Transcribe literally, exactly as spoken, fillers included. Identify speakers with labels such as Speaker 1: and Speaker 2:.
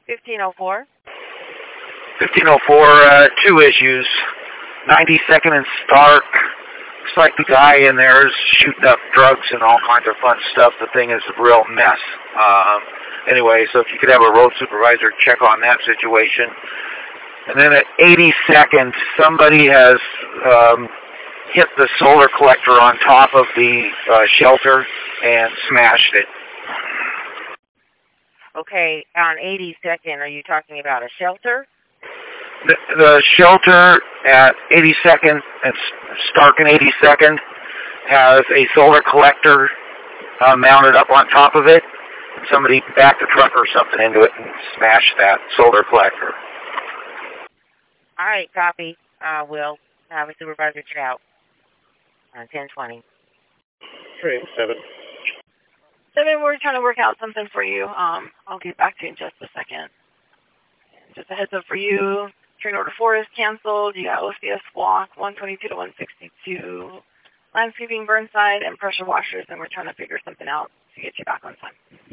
Speaker 1: fifteen oh four.
Speaker 2: fifteen oh four, uh, two issues. ninety-second and Stark. Looks like the guy in there is shooting up drugs and all kinds of fun stuff. The thing is a real mess. Um, anyway, so if you could have a road supervisor check on that situation. And then at eighty-second, somebody has um, hit the solar collector on top of the uh, shelter and smashed it.
Speaker 1: Okay, on eighty-second, are you talking about a shelter?
Speaker 2: The, the shelter at eighty-second and Stark and eighty-second has a solar collector uh, mounted up on top of it. Somebody backed a truck or something into it and smashed that solar collector.
Speaker 1: All right, copy. Uh, we'll have a supervisor check out on ten twenty.
Speaker 3: Train seven.
Speaker 4: Seven, we're trying to work out something for you. Um, I'll get back to you in just a second. Just a heads up for you. Train order four is canceled. You got O C S walk one twenty-two to one sixty-two. Landscaping Burnside and pressure washers, and we're trying to figure something out to get you back on time.